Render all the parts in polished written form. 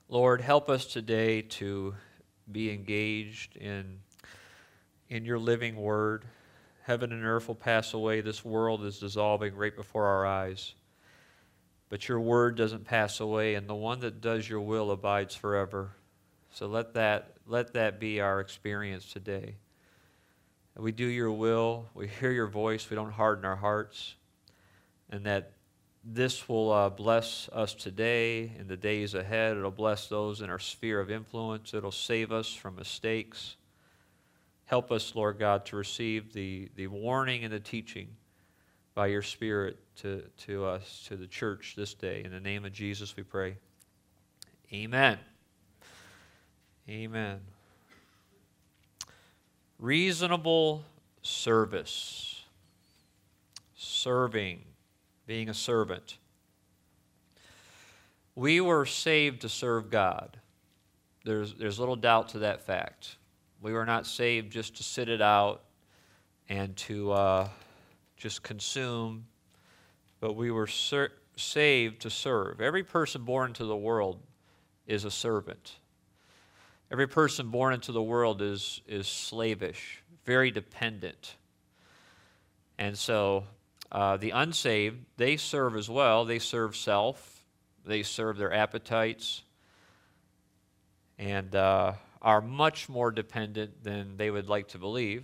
Lord, help us today to be engaged in your living word. Heaven and earth will pass away. This world is dissolving right before our eyes. But your word doesn't pass away, and the one that does your will abides forever. So let that be our experience today. We do your will, we hear your voice, we don't harden our hearts, and that this will bless us today and the days ahead. It'll bless those in our sphere of influence. It'll save us from mistakes. Help us, Lord God, to receive the warning and the teaching by your Spirit to us, to the church this day. In the name of Jesus we pray. Amen. Amen. Reasonable service. Serving. Being a servant. We were saved to serve God. There's little doubt to that fact. We were not saved just to sit it out and to just consume, but we were saved to serve. Every person born into the world is a servant. Every person born into the world is slavish, very dependent. And so the unsaved, they serve as well. They serve self. They serve their appetites. And are much more dependent than they would like to believe.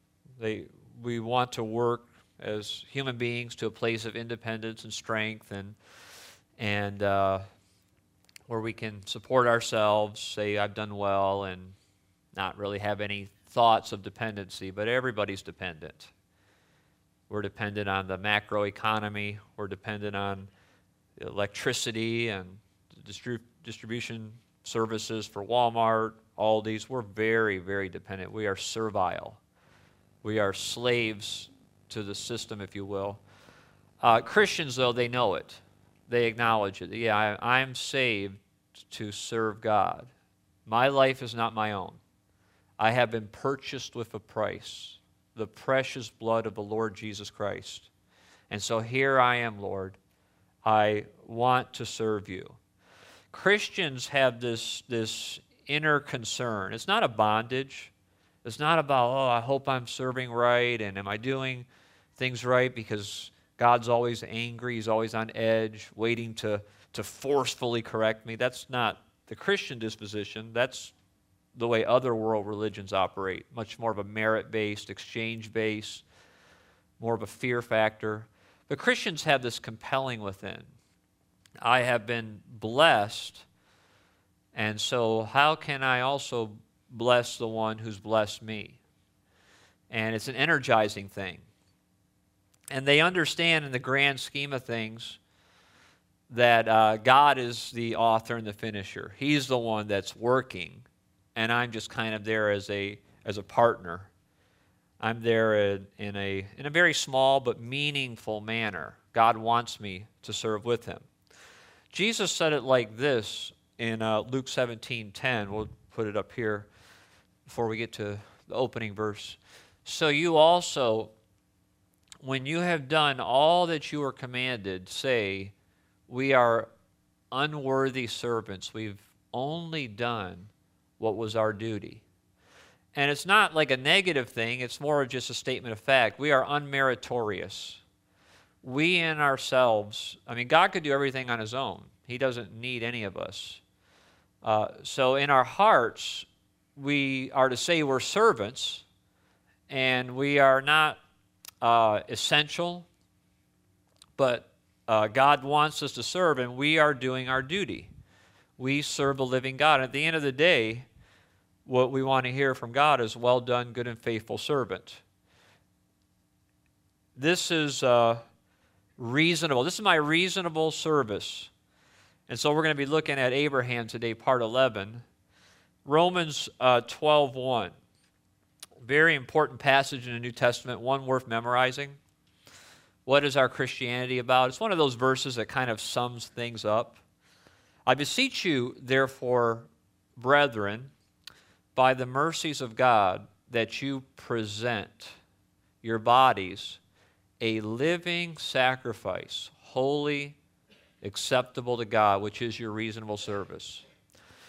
We want to work as human beings to a place of independence and strength and where we can support ourselves, say, I've done well, and not really have any thoughts of dependency, but everybody's dependent. We're dependent on the macroeconomy. We're dependent on electricity and distribution services for Walmart, Aldi's. We're very, very dependent. We are servile. We are slaves to the system, if you will. Christians, though, they know it. They acknowledge it. Yeah, I'm saved to serve God. My life is not my own. I have been purchased with a price, the precious blood of the Lord Jesus Christ. And so here I am, Lord. I want to serve you. Christians have this inner concern. It's not a bondage. It's not about, oh, I hope I'm serving right, and am I doing things right, because God's always angry, he's always on edge, waiting to forcefully correct me. That's not the Christian disposition. That's the way other world religions operate, much more of a merit-based, exchange-based, more of a fear factor. But Christians have this compelling within. I have been blessed, and so how can I also bless the one who's blessed me? And it's an energizing thing. And they understand in the grand scheme of things that God is the author and the finisher. He's the one that's working, and I'm just kind of there as a partner. I'm there in a very small but meaningful manner. God wants me to serve with him. Jesus said it like this in Luke 17:10. We'll put it up here before we get to the opening verse. So you also, when you have done all that you are commanded, say, we are unworthy servants. We've only done what was our duty. And it's not like a negative thing. It's more of just a statement of fact. We are unmeritorious. We in ourselves, God could do everything on his own. He doesn't need any of us. So in our hearts, we are to say we're servants, and we are not essential, but God wants us to serve, and we are doing our duty. We serve the living God. At the end of the day, what we want to hear from God is, well done, good and faithful servant. This is reasonable. This is my reasonable service. And so we're going to be looking at Abraham today, part 11. Romans 12:1. Very important passage in the New Testament, one worth memorizing. What is our Christianity about? It's one of those verses that kind of sums things up. I beseech you, therefore, brethren, by the mercies of God, that you present your bodies a living sacrifice, holy, acceptable to God, which is your reasonable service.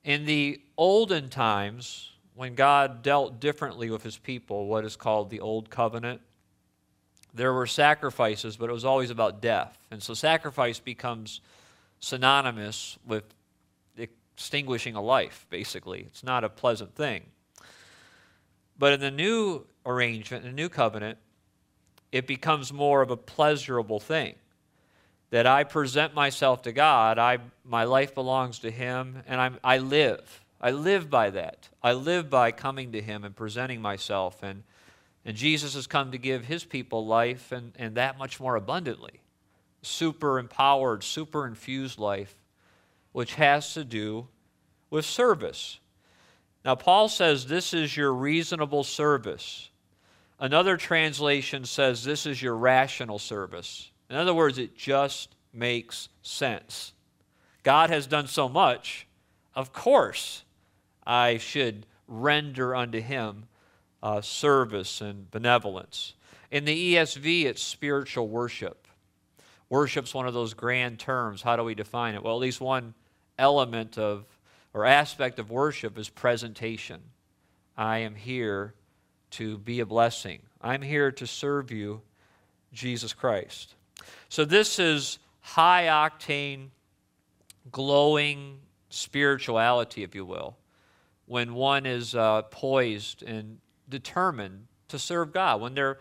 In the olden times, when God dealt differently with his people, what is called the Old Covenant, there were sacrifices, but it was always about death. And so sacrifice becomes synonymous with extinguishing a life, basically. It's not a pleasant thing. But in the new arrangement, in the new covenant, it becomes more of a pleasurable thing. That I present myself to God, my life belongs to him, and I live. I live by that. I live by coming to him and presenting myself. And Jesus has come to give his people life, and that much more abundantly. Super empowered, super infused life, which has to do with service. Now, Paul says this is your reasonable service. Another translation says this is your rational service. In other words, it just makes sense. God has done so much, of course I should render unto him service and benevolence. In the ESV, it's spiritual worship. Worship's one of those grand terms. How do we define it? Well, at least one element of or aspect of worship is presentation. I am here to be a blessing. I'm here to serve you, Jesus Christ. So this is high-octane, glowing spirituality, if you will, when one is poised and determined to serve God.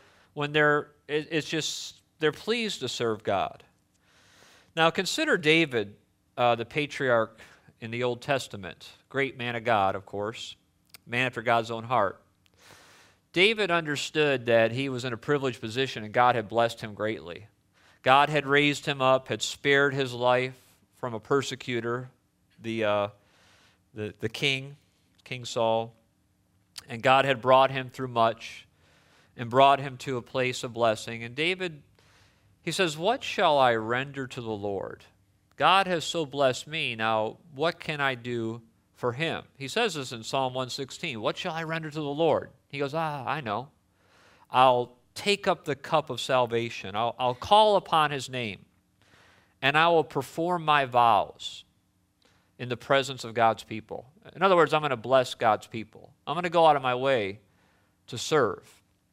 They're pleased to serve God. Now consider David, the patriarch in the Old Testament, great man of God, of course, man after God's own heart. David understood that he was in a privileged position and God had blessed him greatly. God had raised him up, had spared his life from a persecutor, the king, King Saul, and God had brought him through much and brought him to a place of blessing. And David, he says, what shall I render to the Lord? God has so blessed me, now what can I do for him? He says this in Psalm 116, what shall I render to the Lord? He goes, I know. I'll take up the cup of salvation. I'll call upon his name, and I will perform my vows in the presence of God's people. In other words, I'm going to bless God's people. I'm going to go out of my way to serve.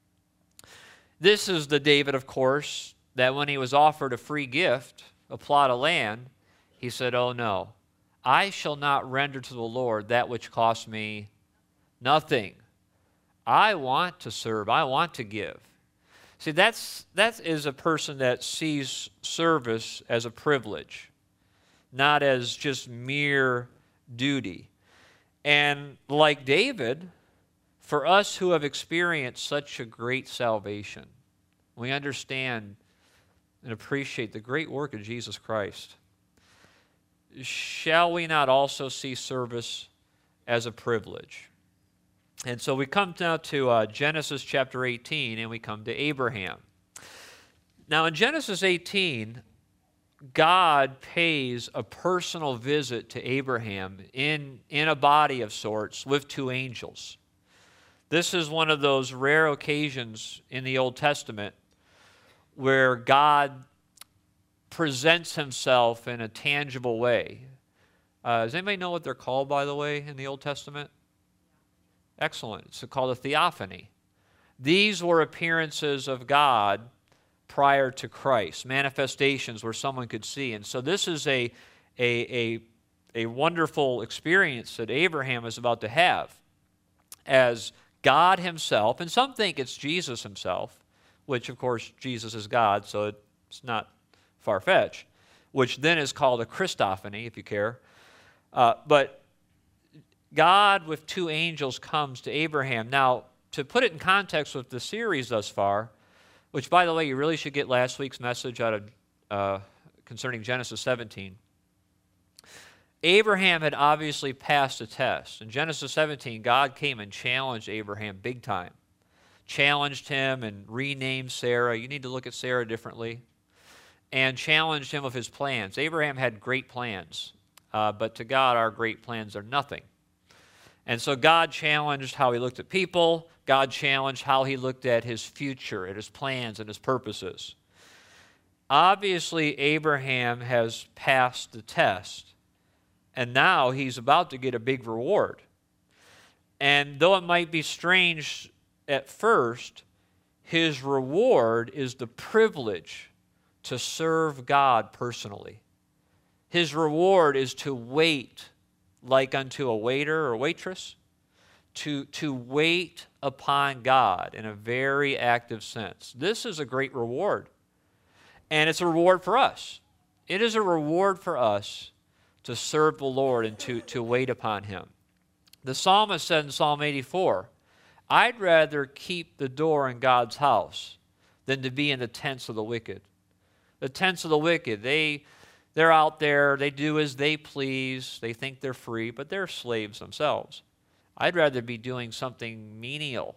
This is the David, of course, that when he was offered a free gift, a plot of land, he said, oh no, I shall not render to the Lord that which costs me nothing. I want to serve. I want to give. See, that is a person that sees service as a privilege, not as just mere duty. And like David, for us who have experienced such a great salvation, we understand and appreciate the great work of Jesus Christ. Shall we not also see service as a privilege? And so we come now to Genesis chapter 18, and we come to Abraham. Now in Genesis 18, God pays a personal visit to Abraham in a body of sorts with two angels. This is one of those rare occasions in the Old Testament where God presents himself in a tangible way. Does anybody know what they're called, by the way, in the Old Testament? Excellent. It's called a theophany. These were appearances of God prior to Christ, manifestations where someone could see. And so this is a wonderful experience that Abraham is about to have as God himself, and some think it's Jesus himself, which of course Jesus is God, so it's not far-fetched, which then is called a Christophany, if you care. But God with two angels comes to Abraham. Now, to put it in context with the series thus far, which, by the way, you really should get last week's message out of concerning Genesis 17. Abraham had obviously passed a test. In Genesis 17, God came and challenged Abraham big time. Challenged him and renamed Sarah. You need to look at Sarah differently. And challenged him of his plans. Abraham had great plans, but to God our great plans are nothing. And so God challenged how he looked at people. God challenged how he looked at his future, at his plans and his purposes. Obviously, Abraham has passed the test. and now he's about to get a big reward. And though it might be strange at first, his reward is the privilege to serve God personally. His reward is to wait like unto a waiter or waitress, to wait upon God in a very active sense. This is a great reward. And it's a reward for us. It is a reward for us to serve the Lord and to wait upon him. The psalmist said in Psalm 84, I'd rather keep the door in God's house than to be in the tents of the wicked. The tents of the wicked, they're out there, they do as they please, they think they're free, but they're slaves themselves. I'd rather be doing something menial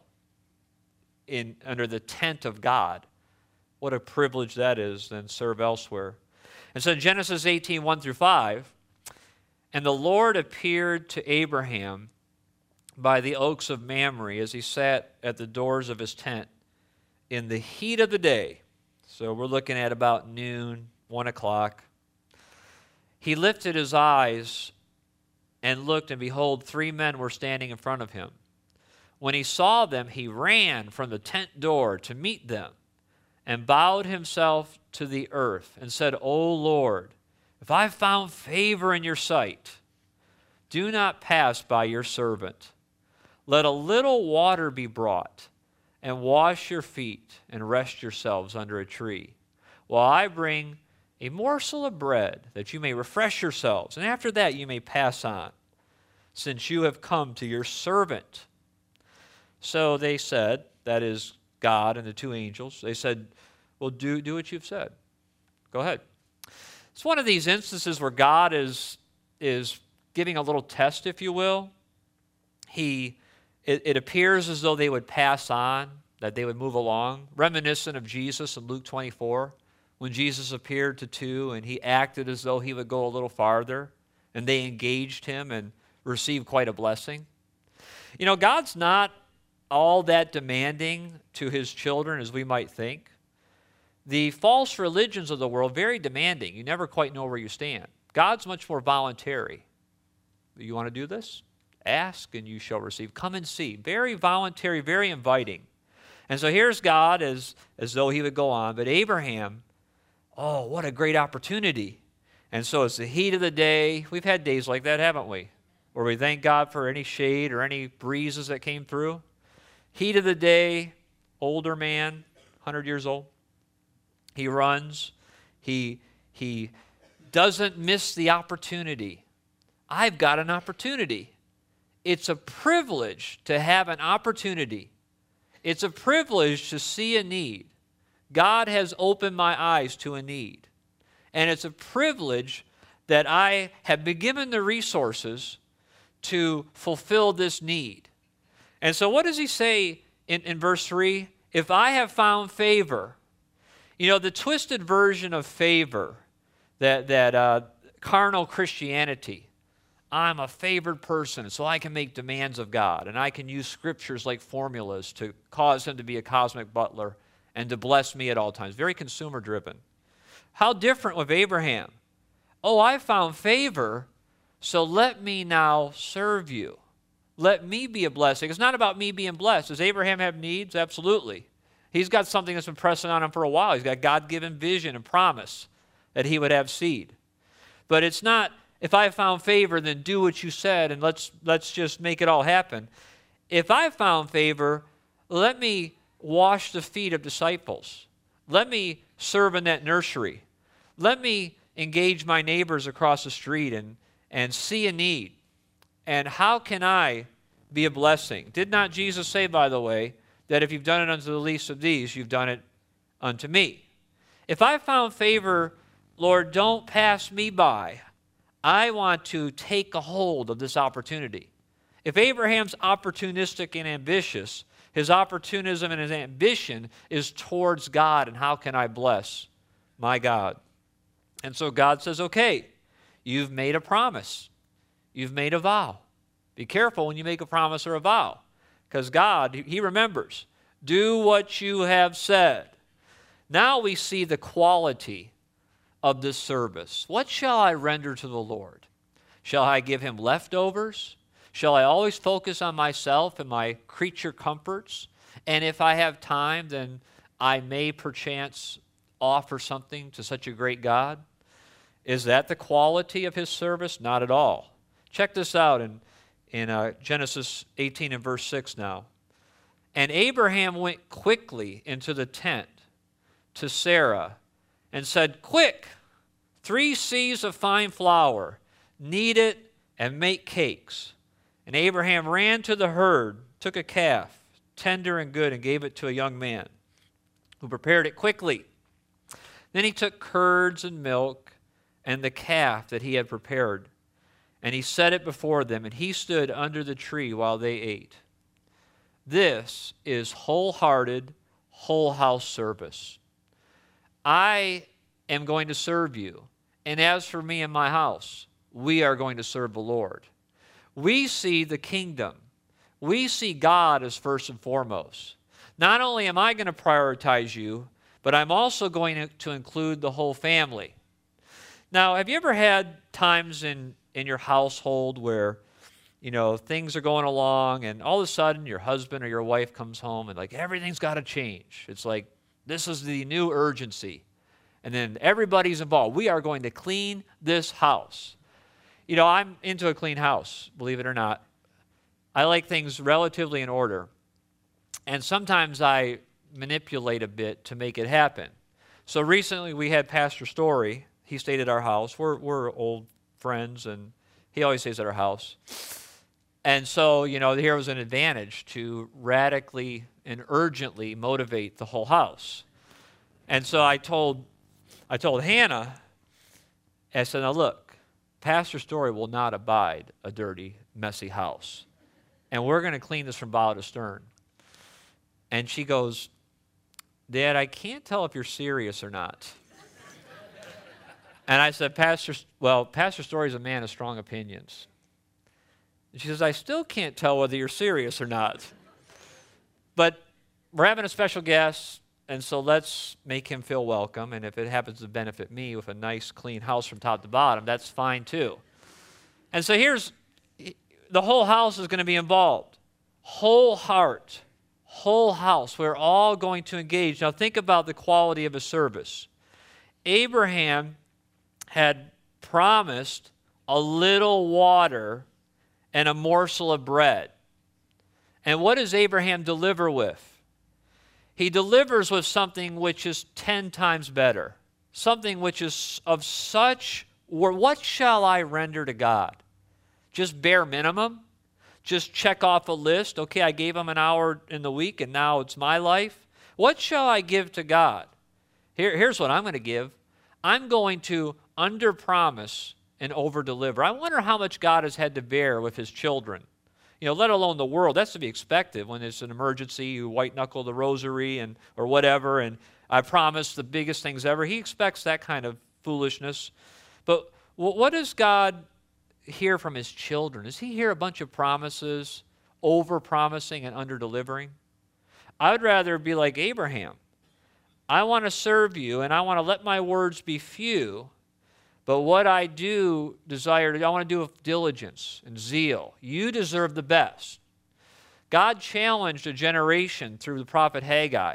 under the tent of God. What a privilege that is than serve elsewhere. And so in Genesis 18, 1 through 5, and the Lord appeared to Abraham by the oaks of Mamre as he sat at the doors of his tent in the heat of the day. So we're looking at about noon, 1 o'clock. He lifted his eyes and looked, and behold, 3 men were standing in front of him. When he saw them, he ran from the tent door to meet them and bowed himself to the earth and said, O Lord, if I have found favor in your sight, do not pass by your servant. Let a little water be brought, and wash your feet and rest yourselves under a tree, while I bring a morsel of bread, that you may refresh yourselves, and after that you may pass on, since you have come to your servant. So they said, that is God and the 2 angels, they said, well, do what you've said. Go ahead. It's one of these instances where God is giving a little test, if you will. It appears as though they would pass on, that they would move along, reminiscent of Jesus in Luke 24, when Jesus appeared to 2 and he acted as though he would go a little farther, and they engaged him and received quite a blessing. You know, God's not all that demanding to his children as we might think. The false religions of the world, very demanding. You never quite know where you stand. God's much more voluntary. You want to do this? Ask and you shall receive. Come and see. Very voluntary, very inviting. And so here's God as though he would go on. But Abraham, oh, what a great opportunity. And so it's the heat of the day. We've had days like that, haven't we? Where we thank God for any shade or any breezes that came through. Heat of the day, older man, 100 years old. He runs. He doesn't miss the opportunity. I've got an opportunity. It's a privilege to have an opportunity. It's a privilege to see a need. God has opened my eyes to a need. And it's a privilege that I have been given the resources to fulfill this need. And so what does he say in verse 3? If I have found favor. You know, the twisted version of favor, that carnal Christianity, I'm a favored person, so I can make demands of God, and I can use scriptures like formulas to cause him to be a cosmic butler and to bless me at all times. Very consumer-driven. How different with Abraham? Oh, I found favor, so let me now serve you. Let me be a blessing. It's not about me being blessed. Does Abraham have needs? Absolutely. He's got something that's been pressing on him for a while. He's got God-given vision and promise that he would have seed. But it's not, if I found favor, then do what you said and let's just make it all happen. If I found favor, let me wash the feet of disciples. Let me serve in that nursery. Let me engage my neighbors across the street and see a need. And how can I be a blessing? Did not Jesus say, by the way, that if you've done it unto the least of these, you've done it unto me? If I found favor, Lord, don't pass me by. I want to take a hold of this opportunity. If Abraham's opportunistic and ambitious, his opportunism and his ambition is towards God, and how can I bless my God? And so God says, okay, you've made a promise. You've made a vow. Be careful when you make a promise or a vow, because God, he remembers. Do what you have said. Now we see the quality of this service. What shall I render to the Lord? Shall I give him leftovers? Shall I always focus on myself and my creature comforts? And if I have time, then I may perchance offer something to such a great God? Is that the quality of his service? Not at all. Check this out in Genesis 18 and verse 6 now. And Abraham went quickly into the tent to Sarah and said, "Quick, 3 seahs of fine flour, knead it and make cakes." And Abraham ran to the herd, took a calf, tender and good, and gave it to a young man who prepared it quickly. Then he took curds and milk and the calf that he had prepared, and he set it before them, and he stood under the tree while they ate. This is wholehearted, whole house service. I am going to serve you, and as for me and my house, we are going to serve the Lord. We see the kingdom. We see God as first and foremost. Not only am I going to prioritize you, but I'm also going to include the whole family. Now, have you ever had times in your household where, things are going along and all of a sudden your husband or your wife comes home and like everything's got to change? It's like, this is the new urgency. And then everybody's involved. We are going to clean this house. I'm into a clean house, believe it or not. I like things relatively in order. And sometimes I manipulate a bit to make it happen. So recently we had Pastor Story. He stayed at our house. We're old friends, and he always stays at our house. And so, here was an advantage to radically and urgently motivate the whole house. And so I told Hannah, I said, "Now look, Pastor Story will not abide a dirty, messy house. And we're going to clean this from bow to stern." And she goes, "Dad, I can't tell if you're serious or not." And I said, Pastor Story is a man of strong opinions. And she says, "I still can't tell whether you're serious or not. But we're having a special guest, and so let's make him feel welcome. And if it happens to benefit me with a nice, clean house from top to bottom, that's fine too." And so the whole house is going to be involved. Whole heart, whole house. We're all going to engage. Now think about the quality of a service. Abraham had promised a little water and a morsel of bread. And what does Abraham deliver with? He delivers with something which is 10 times better. Something which is of such, what shall I render to God? Just bare minimum? Just check off a list? Okay, I gave him an hour in the week and now it's my life. What shall I give to God? Here's what I'm going to give. I'm going to under-promise and over-deliver. I wonder how much God has had to bear with his children. Let alone the world. That's to be expected when it's an emergency. You white-knuckle the rosary or whatever, and I promise the biggest things ever. He expects that kind of foolishness. But what does God hear from his children? Does he hear a bunch of promises, over-promising and under-delivering? I would rather be like Abraham. I want to serve you, and I want to let my words be few, but what I do desire, I want to do with diligence and zeal. You deserve the best. God challenged a generation through the prophet Haggai.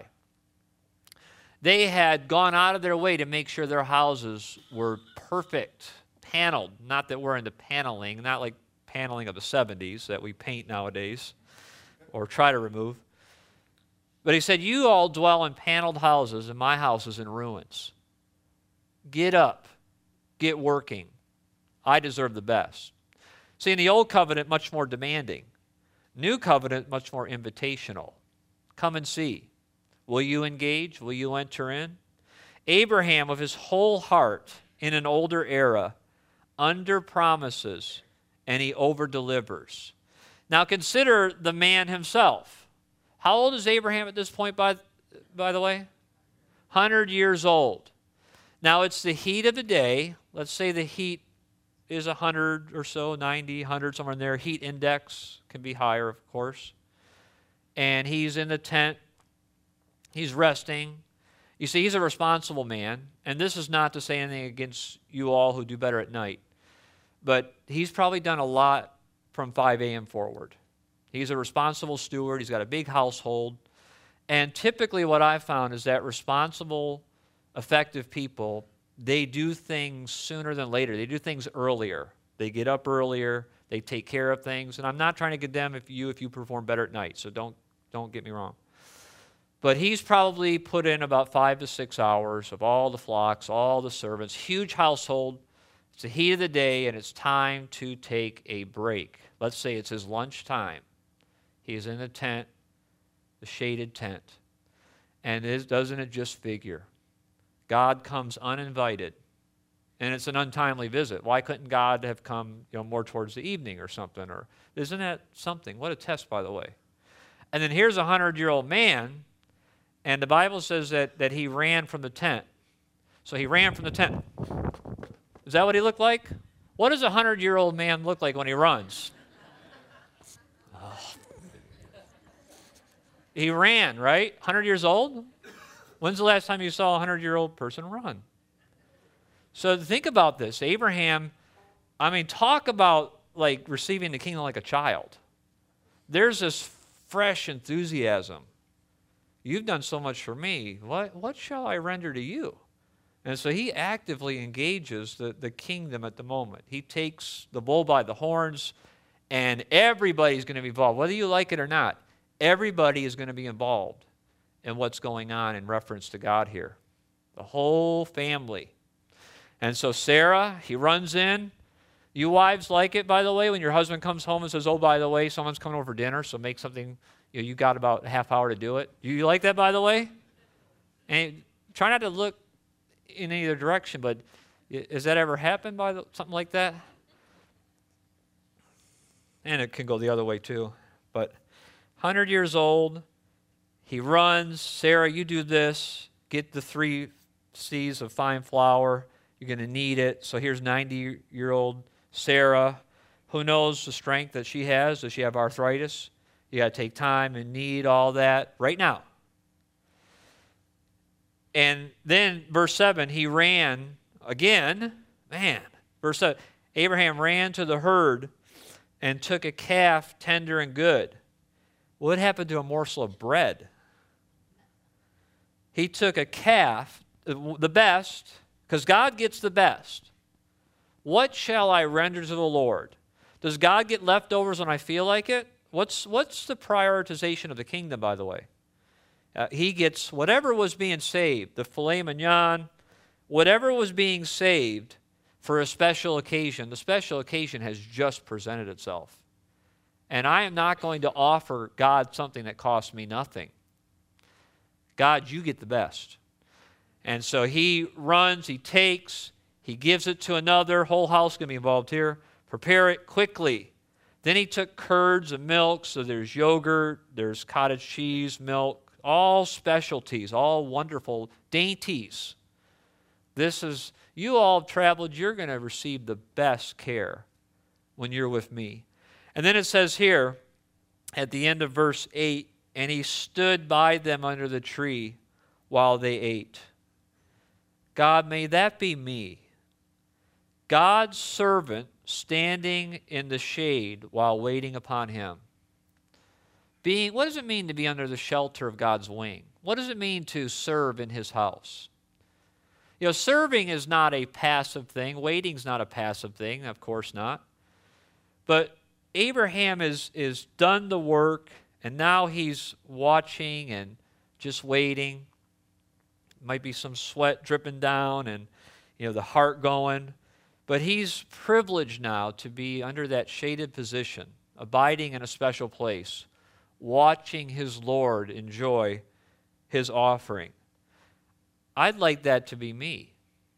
They had gone out of their way to make sure their houses were perfect, paneled. Not that we're into paneling, not like paneling of the 70s that we paint nowadays or try to remove. But he said, "You all dwell in paneled houses, and my house is in ruins. Get up. Get working. I deserve the best." See, in the Old Covenant, much more demanding. New Covenant, much more invitational. Come and see. Will you engage? Will you enter in? Abraham, with his whole heart in an older era, under-promises and he over-delivers. Now consider the man himself. How old is Abraham at this point, by the way? 100 years old. Now it's the heat of the day. Let's say the heat is 100 or so, 90, 100, somewhere in there. Heat index can be higher, of course. And he's in the tent. He's resting. You see, he's a responsible man. And this is not to say anything against you all who do better at night. but he's probably done a lot from 5 a.m. forward. He's a responsible steward. He's got a big household. And typically what I've found is that responsible, effective people, they do things sooner than later. They do things earlier. They get up earlier. They take care of things. And I'm not trying to condemn if you perform better at night, so don't get me wrong. But he's probably put in about 5 to 6 hours of all the flocks, all the servants, huge household. It's the heat of the day, and it's time to take a break. Let's say it's his lunch time. He's in the tent, the shaded tent. And doesn't it just figure? God comes uninvited, and it's an untimely visit. Why couldn't God have come, more towards the evening or something? Or isn't that something? What a test, by the way. And then here's a 100-year-old man, and the Bible says that he ran from the tent. So he ran from the tent. Is that what he looked like? What does a 100-year-old man look like when he runs? Oh. He ran, right? 100 years old? When's the last time you saw a 100-year-old person run? So think about this. Abraham, talk about like receiving the kingdom like a child. There's this fresh enthusiasm. You've done so much for me. What shall I render to you? And so he actively engages the kingdom at the moment. He takes the bull by the horns, and everybody's going to be involved. Whether you like it or not, everybody is going to be involved in what's going on in reference to God here. The whole family. And so Sarah, he runs in. You wives like it, by the way, when your husband comes home and says, oh, by the way, someone's coming over for dinner, so make something, you got about a half hour to do it. You like that, by the way? And try not to look in either direction, but has that ever happened something like that? And it can go the other way too. But 100 years old, he runs. Sarah, you do this. Get the 3 seahs of fine flour. You're going to need it. So here's 90-year-old Sarah. Who knows the strength that she has? Does she have arthritis? You got to take time and knead all that right now. And then verse 7, he ran again. Man, verse 7, Abraham ran to the herd and took a calf tender and good. What happened to a morsel of bread? He took a calf, the best, because God gets the best. What shall I render to the Lord? Does God get leftovers when I feel like it? What's the prioritization of the kingdom, by the way? He gets whatever was being saved, the filet mignon, whatever was being saved for a special occasion. The special occasion has just presented itself. And I am not going to offer God something that costs me nothing. God, you get the best. And so he runs, he takes, he gives it to another. Whole house going to be involved here. Prepare it quickly. Then he took curds and milk. So there's yogurt, there's cottage cheese, milk, all specialties, all wonderful dainties. You all have traveled, you're going to receive the best care when you're with me. And then it says here, at the end of verse 8, and he stood by them under the tree while they ate. God, may that be me. God's servant standing in the shade while waiting upon him. What does it mean to be under the shelter of God's wing? What does it mean to serve in his house? Serving is not a passive thing. Waiting's not a passive thing, of course not. But Abraham is done the work, and now he's watching and just waiting. Might be some sweat dripping down and the heart going. But he's privileged now to be under that shaded position, abiding in a special place, watching his Lord enjoy his offering. I'd like that to be me.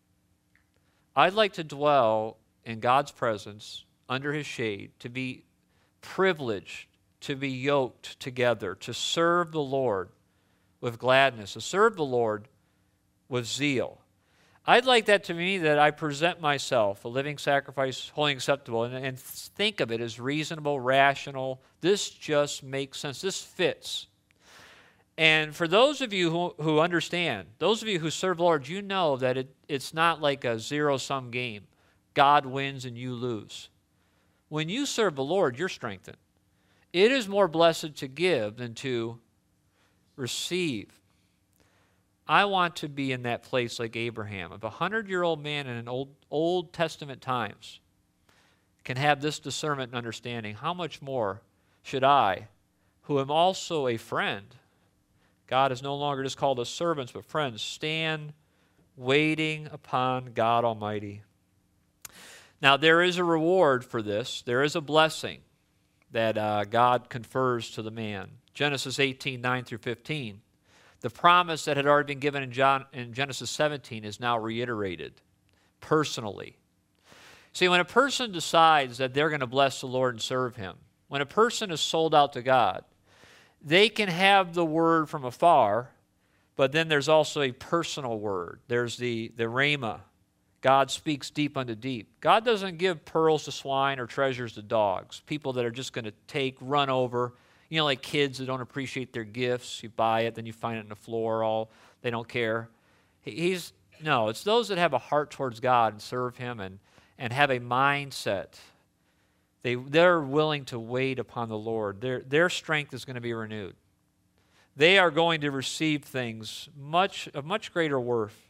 I'd like to dwell in God's presence under his shade, to be privileged, to be yoked together, to serve the Lord with gladness, to serve the Lord with zeal. I'd like that to me that I present myself a living sacrifice, holy and acceptable, and think of it as reasonable, rational. This just makes sense. This fits. And for those of you who understand, those of you who serve the Lord, you know that it's not like a zero-sum game. God wins and you lose. When you serve the Lord, you're strengthened. It is more blessed to give than to receive. I want to be in that place like Abraham. If a 100-year-old man in an Old Testament times can have this discernment and understanding, how much more should I, who am also a friend? God has no longer just called us servants, but friends. Stand waiting upon God Almighty. Now, there is a reward for this. There is a blessing that God confers to the man. Genesis 18, 9 through 15. The promise that had already been given in Genesis 17 is now reiterated personally. See, when a person decides that they're going to bless the Lord and serve Him, when a person is sold out to God, they can have the word from afar, but then there's also a personal word. There's the rhema. God speaks deep unto deep. God doesn't give pearls to swine or treasures to dogs, people that are just going to take, run over. You know, like kids that don't appreciate their gifts. You buy it, then you find it on the floor, they don't care. No, it's those that have a heart towards God and serve Him and have a mindset. They're willing to wait upon the Lord. Their strength is going to be renewed. They are going to receive things of much greater worth.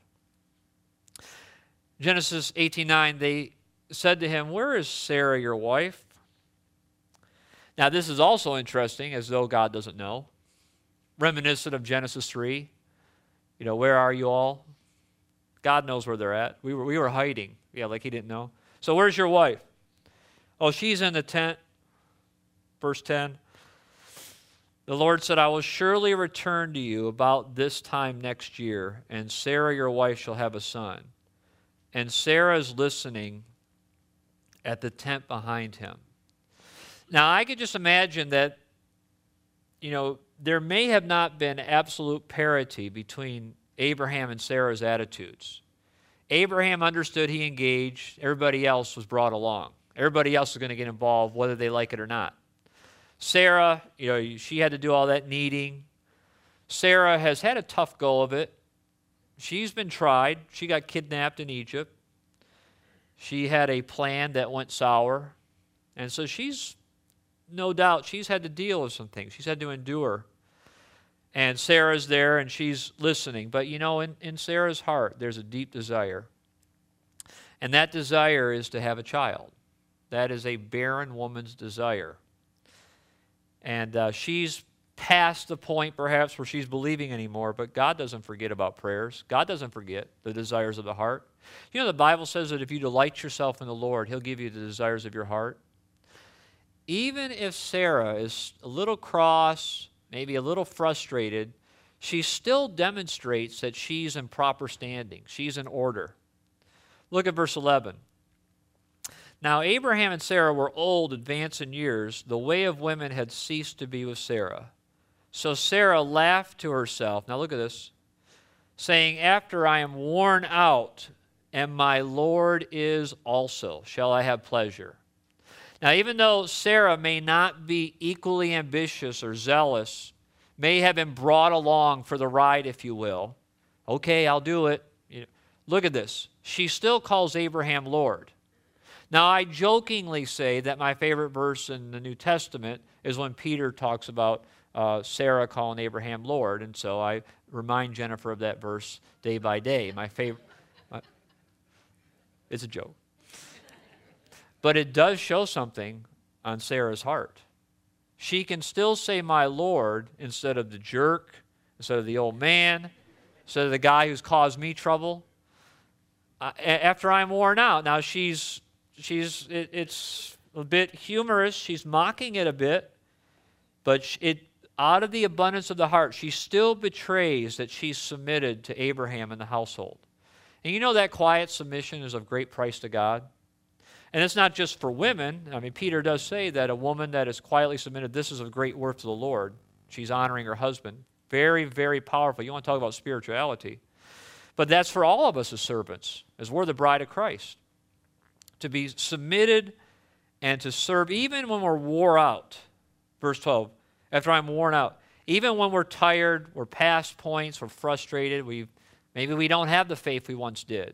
Genesis 18:9, they said to him, "Where is Sarah, your wife?" Now, this is also interesting, as though God doesn't know. Reminiscent of Genesis 3. You know, where are you all? God knows where they're at. We were hiding. Yeah, like He didn't know. So where's your wife? Oh, she's in the tent. Verse 10. The Lord said, "I will surely return to you about this time next year, and Sarah, your wife, shall have a son." And Sarah is listening at the tent behind him. Now, I could just imagine that, there may have not been absolute parity between Abraham and Sarah's attitudes. Abraham understood, he engaged. Everybody else was brought along. Everybody else is going to get involved, whether they like it or not. Sarah, she had to do all that kneading. Sarah has had a tough go of it. She's been tried. She got kidnapped in Egypt. She had a plan that went sour. And so no doubt, she's had to deal with some things. She's had to endure. And Sarah's there, and she's listening. But, in Sarah's heart, there's a deep desire. And that desire is to have a child. That is a barren woman's desire. And she's past the point, perhaps, where she's believing anymore. But God doesn't forget about prayers. God doesn't forget the desires of the heart. The Bible says that if you delight yourself in the Lord, He'll give you the desires of your heart. Even if Sarah is a little cross, maybe a little frustrated, she still demonstrates that she's in proper standing. She's in order. Look at verse 11. Now Abraham and Sarah were old, advanced in years. The way of women had ceased to be with Sarah. So Sarah laughed to herself. Now look at this. Saying, "After I am worn out, and my Lord is also, shall I have pleasure." Now, even though Sarah may not be equally ambitious or zealous, may have been brought along for the ride, if you will. Okay, I'll do it. Look at this. She still calls Abraham Lord. Now, I jokingly say that my favorite verse in the New Testament is when Peter talks about Sarah calling Abraham Lord, and so I remind Jennifer of that verse day by day. My favorite. It's a joke. But it does show something on Sarah's heart. She can still say my Lord instead of the jerk, instead of the old man, instead of the guy who's caused me trouble. After I'm worn out. Now it's a bit humorous. She's mocking it a bit. But out of the abundance of the heart, she still betrays that she's submitted to Abraham and the household. And that quiet submission is of great price to God. And it's not just for women. I mean, Peter does say that a woman that is quietly submitted, this is of great worth to the Lord. She's honoring her husband. Very, very powerful. You want to talk about spirituality. But that's for all of us as servants, as we're the bride of Christ. To be submitted and to serve even when we're wore out. Verse 12, after I'm worn out. Even when we're tired, we're past points, we're frustrated, maybe we don't have the faith we once did.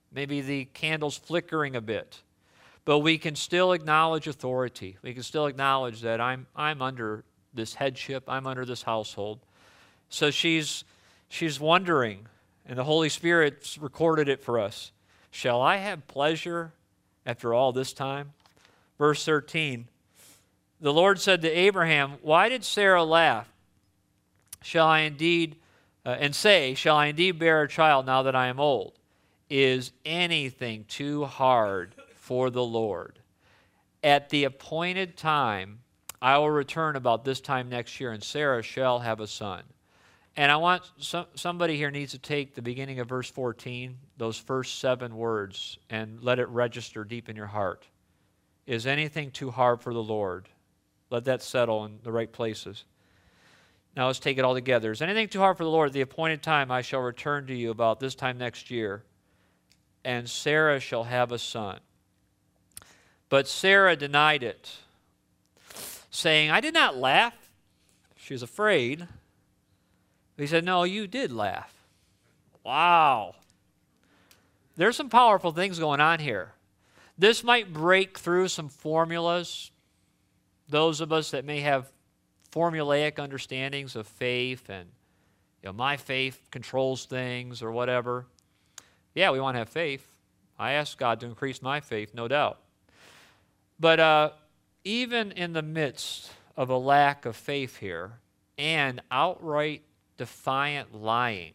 Maybe the candle's flickering a bit. But we can still acknowledge authority. We can still acknowledge that I'm under this headship. I'm under this household. So she's wondering, and the Holy Spirit's recorded it for us. Shall I have pleasure after all this time? Verse 13, the Lord said to Abraham, why did Sarah laugh? Shall I indeed bear a child now that I am old? Is anything too hard for the Lord? At the appointed time, I will return about this time next year, and Sarah shall have a son. And I want somebody here needs to take the beginning of verse 14, those first 7 words, and let it register deep in your heart. Is anything too hard for the Lord? Let that settle in the right places. Now let's take it all together. Is anything too hard for the Lord? At the appointed time, I shall return to you about this time next year, and Sarah shall have a son. But Sarah denied it, saying, I did not laugh. She was afraid. He said, no, you did laugh. Wow. There's some powerful things going on here. This might break through some formulas. Those of us that may have formulaic understandings of faith and my faith controls things or whatever. Yeah, we want to have faith. I ask God to increase my faith, no doubt. But even in the midst of a lack of faith here and outright defiant lying,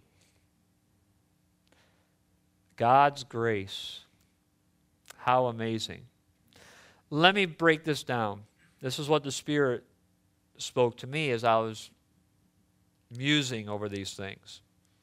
God's grace, how amazing. Let me break this down. This is what the Spirit spoke to me as I was musing over these things.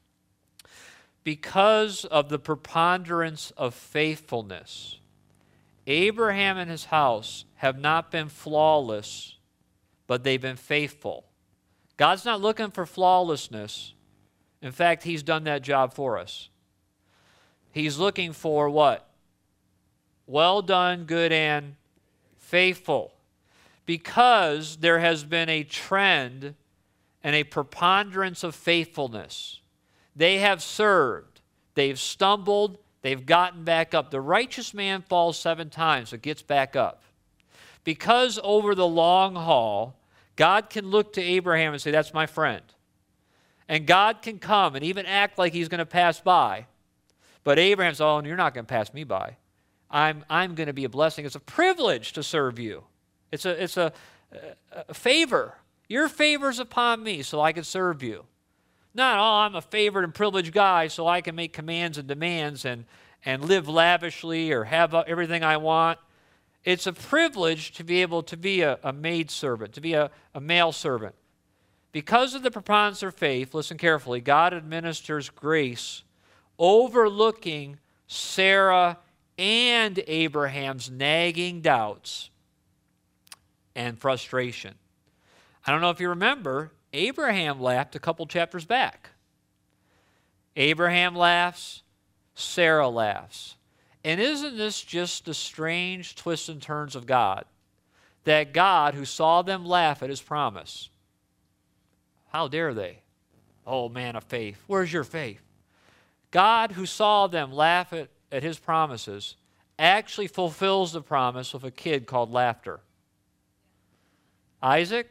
Because of the preponderance of faithfulness, Abraham and his house have not been flawless, but they've been faithful. God's not looking for flawlessness. In fact, He's done that job for us. He's looking for what? Well done, good and faithful. Because there has been a trend and a preponderance of faithfulness. They have served. They've stumbled. They've gotten back up. The righteous man falls 7 times, but gets back up. Because over the long haul, God can look to Abraham and say, that's my friend. And God can come and even act like He's going to pass by. But Abraham says, oh, you're not going to pass me by. I'm going to be a blessing. It's a privilege to serve you. It's a favor. Your favor's upon me so I can serve you. Not, oh, I'm a favored and privileged guy so I can make commands and demands and live lavishly or have everything I want. It's a privilege to be able to be a maid servant, to be a male servant. Because of the preponderance of faith, listen carefully, God administers grace overlooking Sarah and Abraham's nagging doubts and frustration. I don't know if you remember, Abraham laughed a couple chapters back. Abraham laughs, Sarah laughs. And isn't this just the strange twists and turns of God? That God, who saw them laugh at His promise, how dare they? Oh, man of faith, where's your faith? God, who saw them laugh at His promises, actually fulfills the promise with a kid called laughter. Isaac?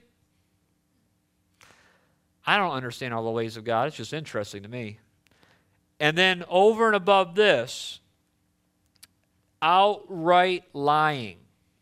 I don't understand all the ways of God. It's just interesting to me. And then over and above this, outright lying.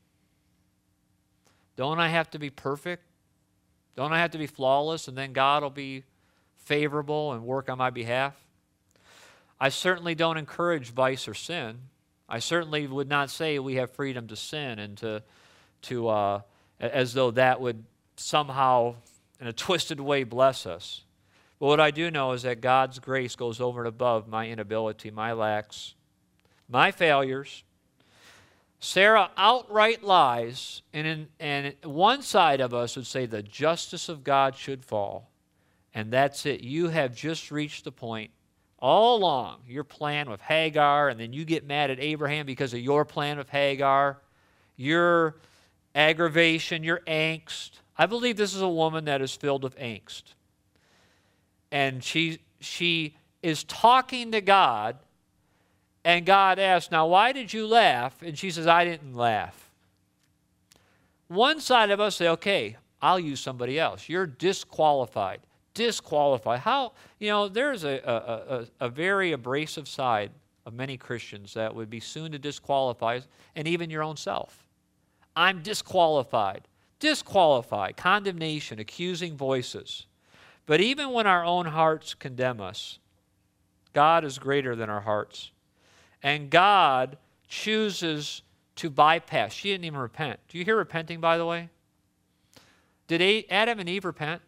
Don't I have to be perfect? Don't I have to be flawless and then God will be favorable and work on my behalf? I certainly don't encourage vice or sin. I certainly would not say we have freedom to sin and to as though that would somehow in a twisted way bless us. But what I do know is that God's grace goes over and above my inability, my lacks, my failures. Sarah outright lies, and one side of us would say the justice of God should fall. And that's it. You have just reached the point all along, your plan with Hagar, and then you get mad at Abraham because of your plan with Hagar, your aggravation, your angst. I believe this is a woman that is filled with angst. And she is talking to God And God asked, now why did you laugh? And she says, I didn't laugh. One side of us say, okay, I'll use somebody else. You're disqualified. Disqualified. How, there's a very abrasive side of many Christians that would be soon to disqualify, and even your own self. I'm disqualified. Disqualified. Condemnation, accusing voices. But even when our own hearts condemn us, God is greater than our hearts. And God chooses to bypass. She didn't even repent. Do you hear repenting, by the way? Did Adam and Eve repent?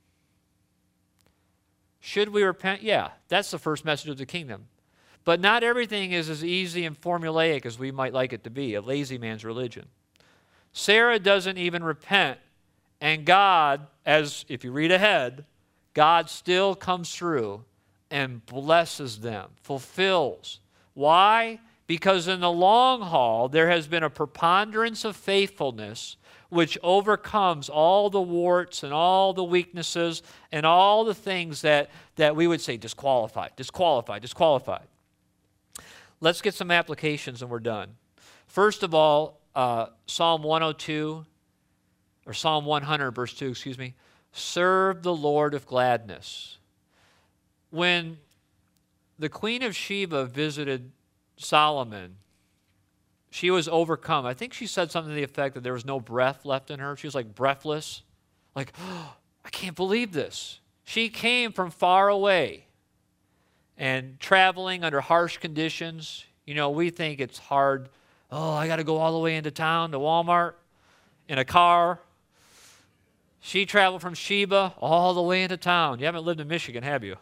Should we repent? Yeah, that's the first message of the kingdom. But not everything is as easy and formulaic as we might like it to be, a lazy man's religion. Sarah doesn't even repent, and God, as if you read ahead, God still comes through and blesses them, fulfills. Why? Because in the long haul, there has been a preponderance of faithfulness which overcomes all the warts and all the weaknesses and all the things that we would say disqualified, disqualified, disqualified. Let's get some applications and we're done. First of all, Psalm 102, or Psalm 100, verse 2, serve the Lord with gladness. When the Queen of Sheba visited Solomon, she was overcome. I think she said something to the effect that there was no breath left in her. She was like breathless. Like, oh, I can't believe this. She came from far away and traveling under harsh conditions. We think it's hard. Oh, I got to go all the way into town to Walmart in a car. She traveled from Sheba all the way into town. You haven't lived in Michigan, have you?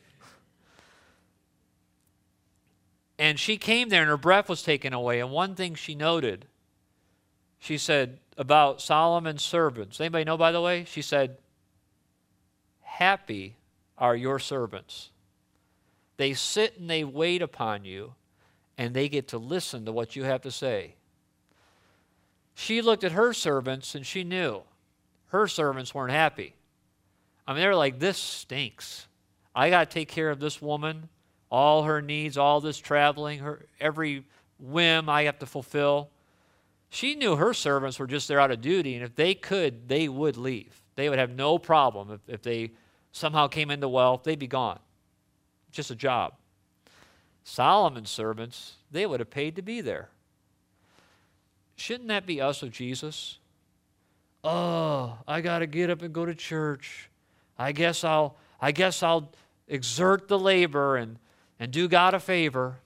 And she came there and her breath was taken away. And one thing she noted, she said about Solomon's servants. Anybody know, by the way? She said, happy are your servants. They sit and they wait upon you, and they get to listen to what you have to say. She looked at her servants and she knew her servants weren't happy. I mean, they were like, this stinks. I got to take care of this woman. All her needs, all this traveling, her every whim I have to fulfill. She knew her servants were just there out of duty, and if they could, they would leave. They would have no problem if they somehow came into wealth, they'd be gone. Just a job. Solomon's servants, they would have paid to be there. Shouldn't that be us with Jesus? Oh, I got to get up and go to church. I guess I'll exert the labor and do God a favor.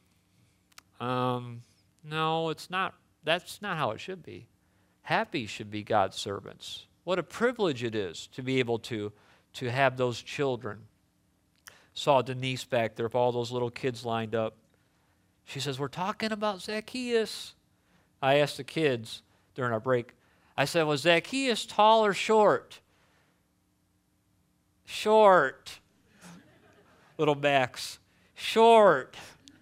No, it's not. That's not how it should be. Happy should be God's servants. What a privilege it is to be able to have those children. Saw Denise back there with all those little kids lined up. She says, we're talking about Zacchaeus. I asked the kids during our break, I said, was Zacchaeus tall or short? Short. Little Max. Short.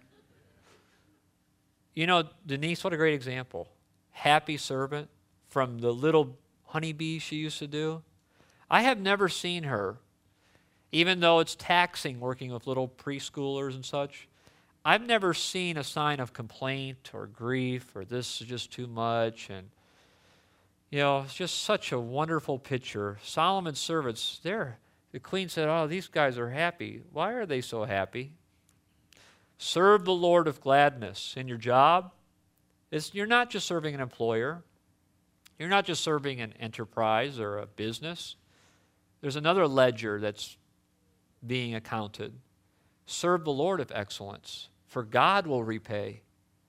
Denise, what a great example. Happy servant from the little honeybee she used to do. I have never seen her, even though it's taxing working with little preschoolers and such, I've never seen a sign of complaint or grief or this is just too much. And, it's just such a wonderful picture. Solomon's servants, the queen said, oh, these guys are happy. Why are they so happy? Serve the Lord with gladness in your job. You're not just serving an employer. You're not just serving an enterprise or a business. There's another ledger that's being accounted. Serve the Lord with excellence, for God will repay.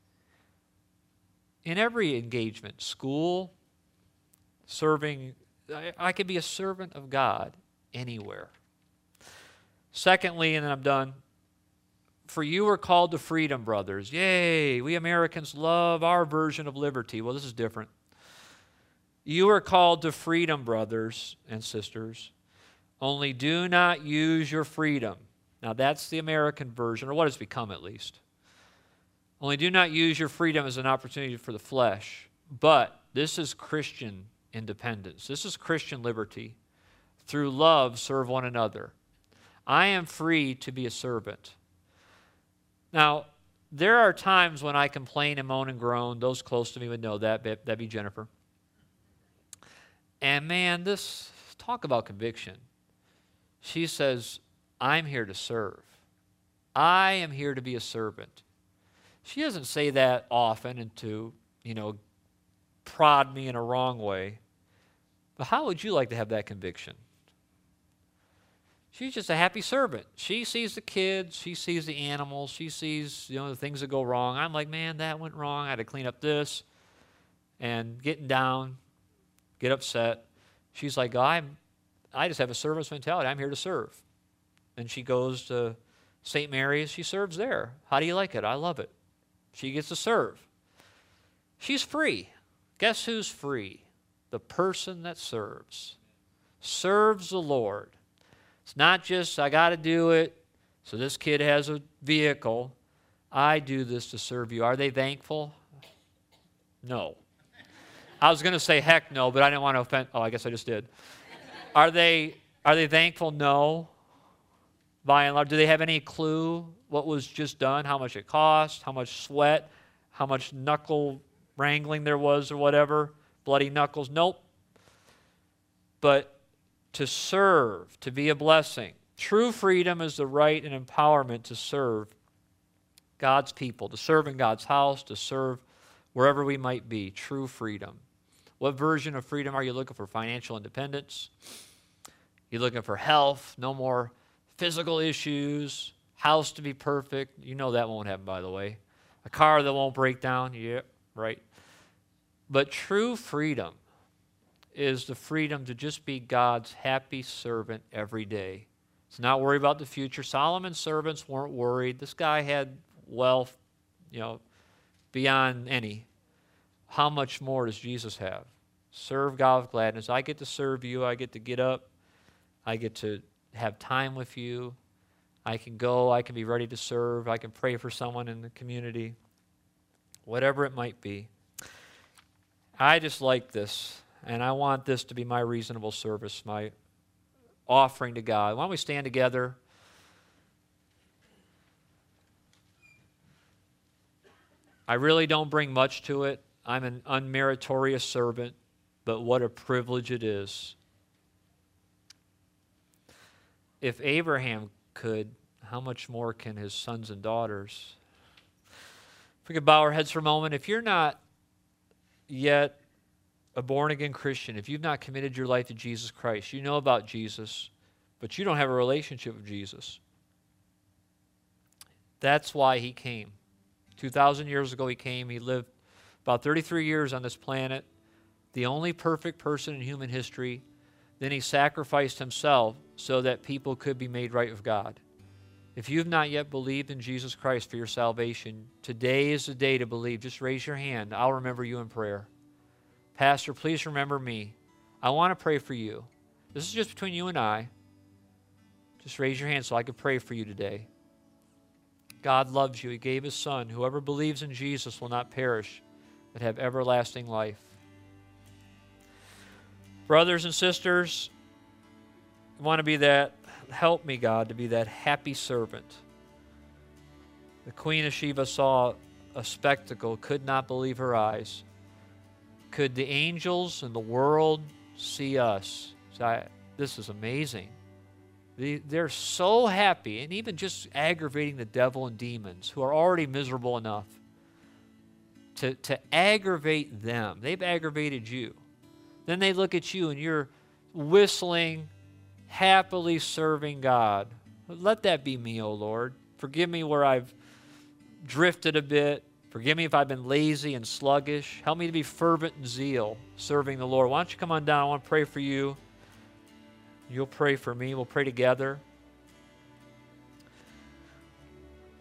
In every engagement, school, serving, I could be a servant of God anywhere. Secondly, and then I'm done, for you are called to freedom, brothers. Yay, we Americans love our version of liberty. Well, this is different. You are called to freedom, brothers and sisters. Only do not use your freedom. Now, that's the American version, or what it's become at least. Only do not use your freedom as an opportunity for the flesh. But this is Christian independence. This is Christian liberty. Through love, serve one another. I am free to be a servant. Now, There are times when I complain and moan and groan. Those close to me would know that. That'd be Jennifer. And man, this, talk about conviction. She says, I'm here to serve. I am here to be a servant. She doesn't say that often and to, prod me in a wrong way. But how would you like to have that conviction? She's just a happy servant. She sees the kids. She sees the animals. She sees, the things that go wrong. I'm like, man, that went wrong. I had to clean up this. And getting down, get upset. She's like, I just have a servant's mentality. I'm here to serve. And she goes to St. Mary's. She serves there. How do you like it? I love it. She gets to serve. She's free. Guess who's free? The person that serves. Serves the Lord. It's not just, I got to do it so this kid has a vehicle. I do this to serve you. Are they thankful? No. I was going to say heck no, but I didn't want to offend. Oh, I guess I just did. Are they thankful? No. By and large, do they have any clue what was just done, how much it cost, how much sweat, how much knuckle wrangling there was or whatever, bloody knuckles? Nope. But to serve, to be a blessing. True freedom is the right and empowerment to serve God's people, to serve in God's house, to serve wherever we might be. True freedom. What version of freedom are you looking for? Financial independence? You're looking for health, no more physical issues, house to be perfect. You know that won't happen, by the way. A car that won't break down. Yeah, right. But true freedom is the freedom to just be God's happy servant every day. It's not worry about the future. Solomon's servants weren't worried. This guy had wealth, beyond any. How much more does Jesus have? Serve God with gladness. I get to serve you. I get to get up. I get to have time with you. I can go. I can be ready to serve. I can pray for someone in the community. Whatever it might be. I just like this. And I want this to be my reasonable service, my offering to God. Why don't we stand together? I really don't bring much to it. I'm an unmeritorious servant, but what a privilege it is. If Abraham could, how much more can his sons and daughters? If we could bow our heads for a moment. If you're not yet a born-again Christian, if you've not committed your life to Jesus Christ, you know about Jesus, but you don't have a relationship with Jesus. That's why he came. 2,000 years ago he came. He lived about 33 years on this planet, the only perfect person in human history. Then he sacrificed himself so that people could be made right with God. If you've not yet believed in Jesus Christ for your salvation, today is the day to believe. Just raise your hand. I'll remember you in prayer. Pastor, please remember me. I want to pray for you. This is just between you and I. Just raise your hand so I can pray for you today. God loves you. He gave his Son. Whoever believes in Jesus will not perish, but have everlasting life. Brothers and sisters, I want to be that, help me, God, to be that happy servant. The Queen of Sheba saw a spectacle, could not believe her eyes. Could the angels and the world see us? This is amazing. They're so happy, and even just aggravating the devil and demons who are already miserable enough. To aggravate them. They've aggravated you. Then they look at you and you're whistling, happily serving God. Let that be me, O Lord. Forgive me where I've drifted a bit. Forgive me if I've been lazy and sluggish. Help me to be fervent in zeal, serving the Lord. Why don't you come on down? I want to pray for you. You'll pray for me. We'll pray together.